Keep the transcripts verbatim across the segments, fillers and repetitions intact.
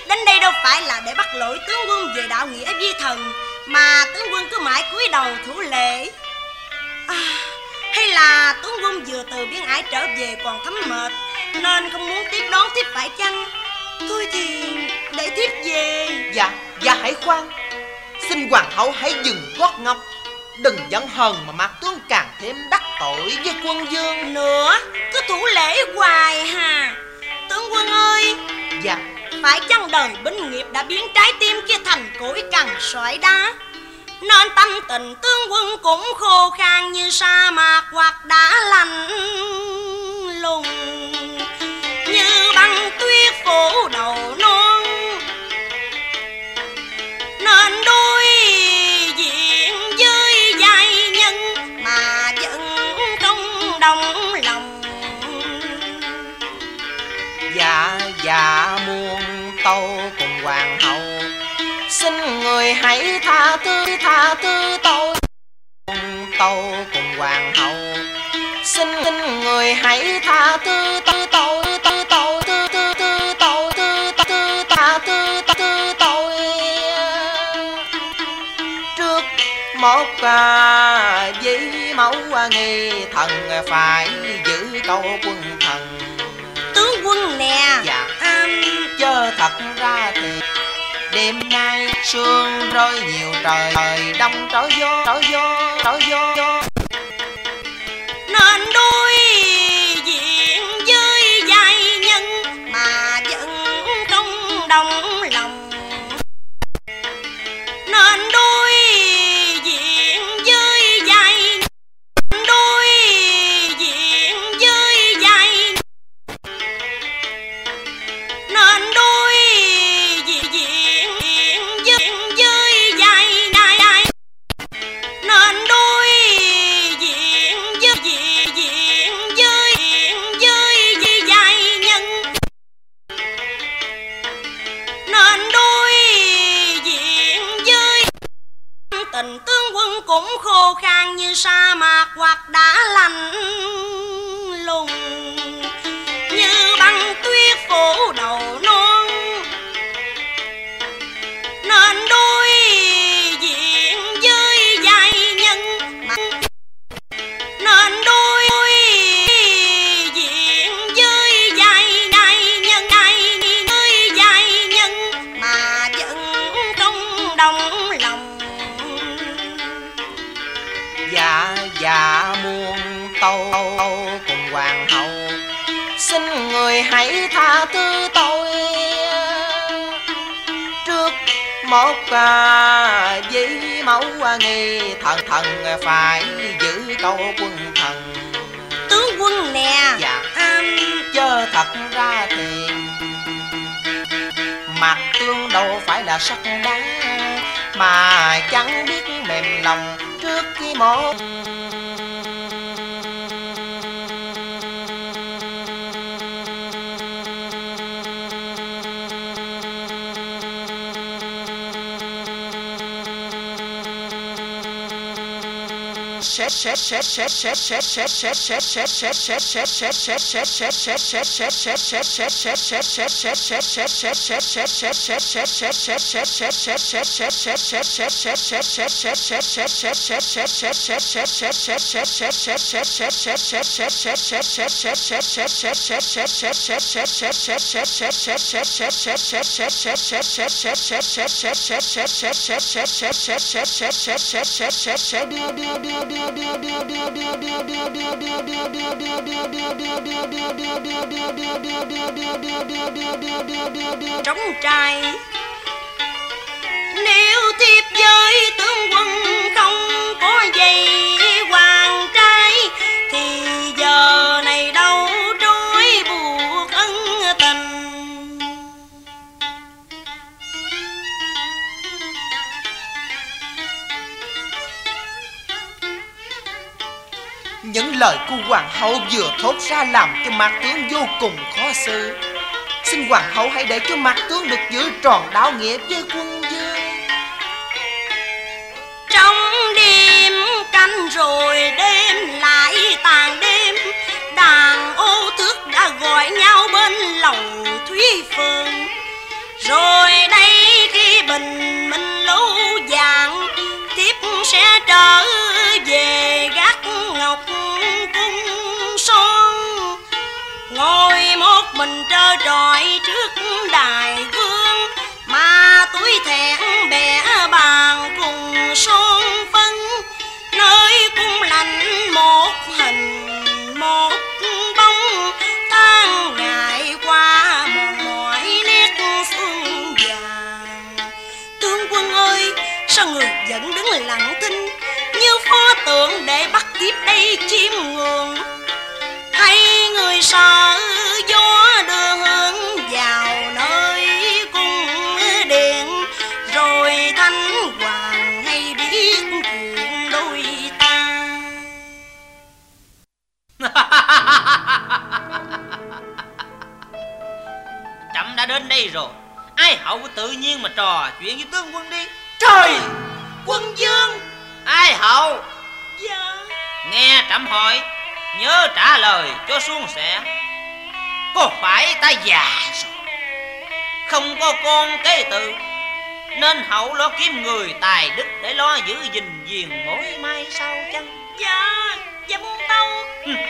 đến đây đâu phải là để bắt lỗi tướng quân về đạo nghĩa vi thần, mà tướng quân cứ mãi cúi đầu thủ lễ. À, hay là tướng quân vừa từ biên ải trở về còn thấm mệt nên không muốn tiếp đón thiếp phải chăng? Thôi thì để thiếp về. Dạ, dạ hãy khoan. Xin hoàng hậu hãy dừng gót ngọc, đừng giận hờn mà Mạc tướng càng thêm đắc tội với quân vương nữa. Cứ thủ lễ hoài hà. Tướng quân ơi. Dạ. Phải chăng đời binh nghiệp đã biến trái tim kia thành cối cằn sỏi đá, nên tâm tình tướng quân cũng khô khan như sa mạc hoặc đã lạnh lùng như băng tuyết phủ đầu non, nên đôi diện với giai nhân mà vẫn không đồng lòng. Dạ dạ muôn tâu cùng hoàng hậu, xin người hãy tha thứ tha thứ tôi. Tâu cùng hoàng hậu, xin người hãy tha thứ tư tôi tư tôi tư tư tư tôi tư tư tha thứ tư tôi. Trước một à, dĩ mẫu nghi thần phải giữ câu quân thần. Tướng quân nè. Dạ. À, chớ thật ra thì đêm nay sương rơi nhiều, trời trời đông trở gió trở gió trở gió, nên đôi diện với giai nhân mà vẫn không đồng lòng, nên đôi diện với giai đôi diện với giai nên đôi diện diện với với giai giai nên đôi diện với diện diện với với với giai nhân, nên đôi diện với tình tướng quân cũng khô khan như sa mạc hoặc đã lạnh lùng như băng tuyết phủ đầu non, nên đôi diện với giai nhân mà nên đôi diện với giai giai nhân giai với giai nhân mà vẫn không đồng lòng. Dạ dạ muôn tâu cùng hoàng hậu, xin người hãy tha thứ tôi. Trước một à, dĩ mẫu nghi thần thần phải giữ câu quân thần. Tướng quân nè. Dạ. À, chớ thật ra thì Mạc tướng đâu phải là sắt đá, mà chẳng biết mềm lòng trước khi một sẽ sẽ sẽ sẽ sẽ sẽ sẽ sẽ sẽ sẽ sẽ sẽ sẽ sẽ sẽ sẽ trống trai. Nếu thiếp với tướng quân không có giày hoàng trai, thì giờ này đâu trói buộc ân tình. Những lời của hoàng hậu vừa thốt ra làm cho Mạc tướng vô cùng khó xử. Xin hoàng hậu hãy để cho Mạc tướng được giữ tròn đạo nghĩa với quân vương. Trong đêm canh rồi đêm lại tàn đêm, đàn ô tước đã gọi nhau bên lầu thúy phường. Rồi đây khi bình minh lũ vàng, tiếp sẽ trở về gác ngọc cung son, ngồi một mình trơ trọi trước đài gương, mà tuổi thẹn bẻ bàn cùng son phân, nơi cung lạnh một hình một bóng, tháng ngày qua mòn mỏi nét phương vàng. Tướng quân ơi, sao người vẫn đứng lặng thinh như pho tượng để bắt tiếp đây chiêm ngưỡng? Hay người sợ gió đưa hướng vào nơi cung điện, rồi thánh hoàng hay biết chuyện đôi ta? Trẫm đã đến đây rồi, Ai Hậu tự nhiên mà trò chuyện với tướng quân đi. Trời, quân vương. Ai Hậu? Dạ. Nghe trẫm hỏi, nhớ trả lời cho suôn sẻ. Có phải ta già rồi, không có con kế tự, nên Hậu lo kiếm người tài đức để lo giữ gìn giềng mối mai sau chăng? Dạ, dạ muôn tâu.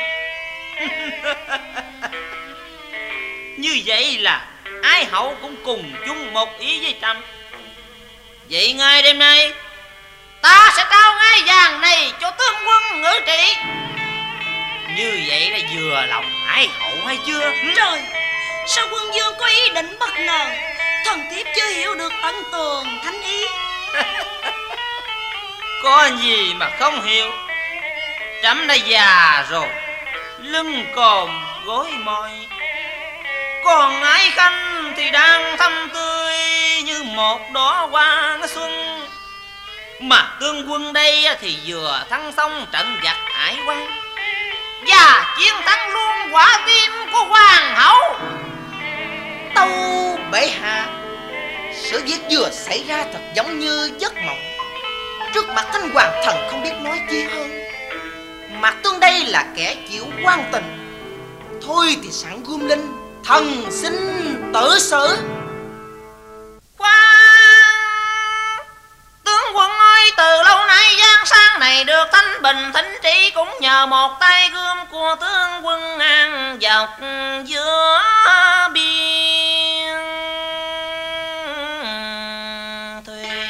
Như vậy là Ai Hậu cũng cùng chung một ý với trẫm. Vậy ngay đêm nay ta sẽ trao ngai vàng này cho tướng quân ngự trị. Như vậy là vừa lòng Ai Hậu hay chưa? Trời, sao quân vương có ý định bất ngờ, thần thiếp chưa hiểu được tận tường thánh ý. Có gì mà không hiểu. Trẫm đã già rồi, lưng còm gối mỏi, còn Ái Khanh thì đang thâm tươi như một đóa hoa xuân. Mà tướng quân đây thì vừa thắng xong trận giặc Hải Quan, và chiến thắng luôn quả tim của hoàng hậu. Tâu bệ hạ, sự việc vừa xảy ra thật giống như giấc mộng. Trước mặt thánh hoàng thần không biết nói chi hơn. Mặt tương đây là kẻ chịu quan tình, thôi thì sẵn gươm lên, thần xin tự xử. Khoan, tướng quân ơi, từ lâu nay giang sang này được thanh bình thính trị cũng nhờ một tay gươm của tướng quân An dọc giữa biên thùy.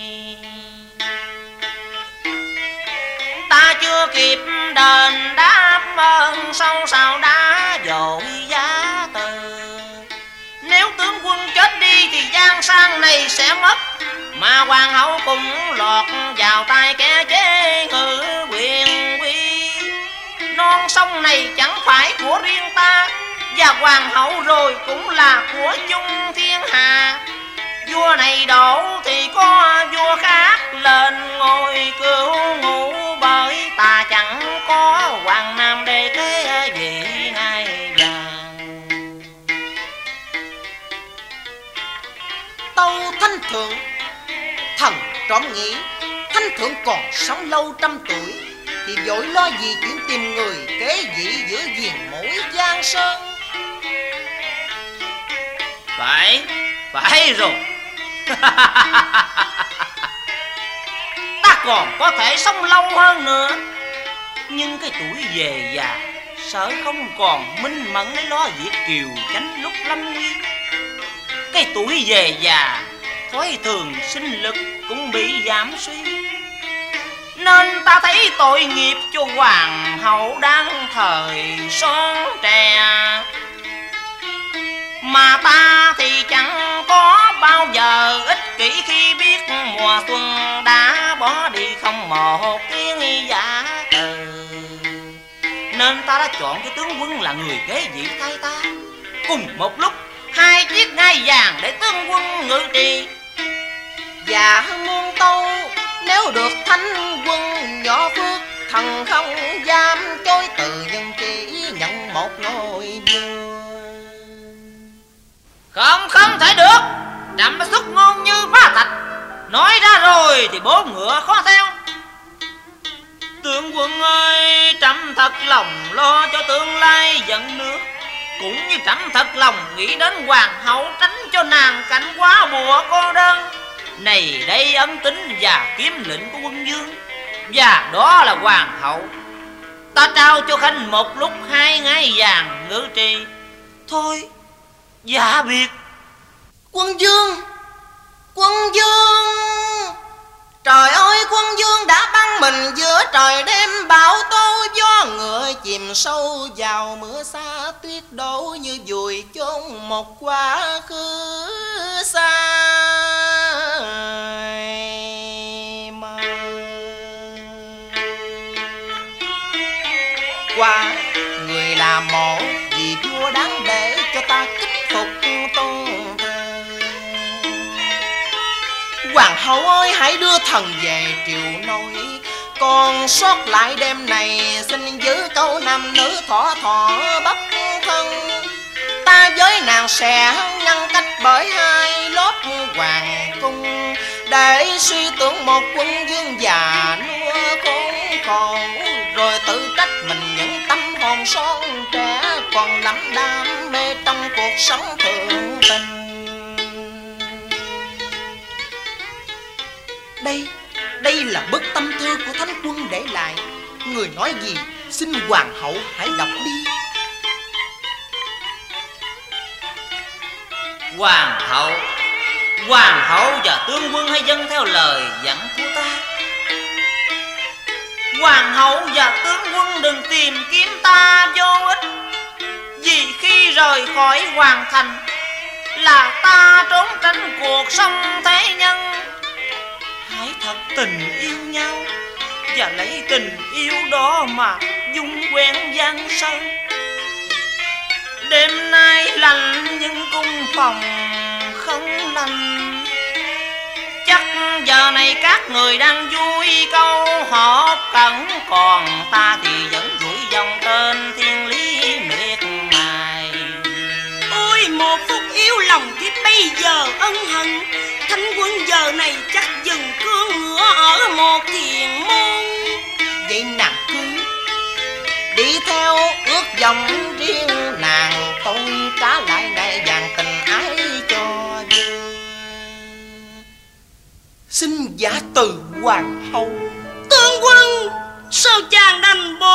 Ta chưa kịp đền đáp ơn sâu sao đã dội giá từ. Nếu tướng quân chết đi thì giang sang này sẽ mất, mà hoàng hậu cũng lọt vào tay kẻ chế ngự quyền quy. Non sông này chẳng phải của riêng ta, và hoàng hậu rồi cũng là của chung thiên hạ. Vua này đổ thì có vua khác lên ngôi cửu ngũ, bởi ta chẳng có hoàng nam để kế vị ngai vàng. Tâu thánh thượng, thần trộm nghĩ thánh thượng còn sống lâu trăm tuổi, thì vội lo gì chuyện tìm người kế vị giữa viền mỗi giang sơn. Phải, phải rồi. Ta còn có thể sống lâu hơn nữa, nhưng cái tuổi về già sợ không còn minh mẫn để lo việc triều chánh lúc lâm nguy. Cái tuổi về già thói thường sinh lực cũng bị giảm suy, nên ta thấy tội nghiệp cho hoàng hậu đang thời son trẻ. Mà ta thì chẳng có bao giờ ích kỷ khi biết mùa xuân đã bỏ đi không một tiếng giả từ. Nên ta đã chọn cái tướng quân là người kế vị thay ta. Cùng một lúc hai chiếc ngai vàng để tướng quân ngự trị. Dạ muôn tâu, nếu được thánh quân nhỏ phước, thần không dám chối từ, nhưng chỉ nhận một ngôi vua. Không, không thể được. Trẫm đã xuất ngôn như phá thạch, nói ra rồi thì bố ngựa khó theo. Tướng quân ơi, trẫm thật lòng lo cho tương lai dẫn nước, cũng như trẫm thật lòng nghĩ đến hoàng hậu tránh cho nàng cảnh quá bùa cô đơn. Này đây ân tín và kiếm lệnh của quân vương, và đó là hoàng hậu. Ta trao cho khanh một lúc hai ngai vàng ngữ trì. Thôi. Dạ biệt. Quân vương, quân vương, trời ơi, quân vương đã băng mình giữa trời đêm bão tố, gió ngựa chìm sâu vào mưa xa, tuyết đổ như vùi chôn một quá khứ xa mơ. Qua người làm mộ vì vua đáng để cho ta kính phục tôn thờ. Hoàng hậu ơi, hãy đưa thần về triều nội, còn sót lại đêm này xin giữ câu nam nữ thọ thọ bất thân. Ta với nàng sẽ ngăn cách bởi hai lớp hoàng cung, để suy tưởng một quân vương già nua khốn khổ, rồi tự trách mình những tâm hồn son trẻ còn lắm đam mê trong cuộc sống thượng tình. Đây, đây là bức tâm thư của thánh quân để lại. Người nói gì xin hoàng hậu hãy đọc đi. Hoàng hậu, hoàng hậu và tướng quân hãy dâng theo lời dặn của ta. Hoàng hậu và tướng quân đừng tìm kiếm ta vô ích, vì khi rời khỏi hoàng thành là ta trốn tránh cuộc sống thế nhân. Hãy thật tình yêu nhau, và lấy tình yêu đó mà dung quen giang sơn. Đêm nay lạnh nhưng cung phòng không lành, chắc giờ này các người đang vui câu họ cẩn, còn ta thì vẫn rủi dòng tên thiên lý miệt mài. Ôi một phút yếu lòng thì bây giờ ân hận, thánh quân giờ này chắc dừng cương ngựa ở một thiền môn. Vậy nàng cứ đi theo ước vọng riêng nàng, tôi trả lại đại vàng tình ái cho vương. Xin giả từ hoàng hậu. Tướng quân, sao chàng đành bỏ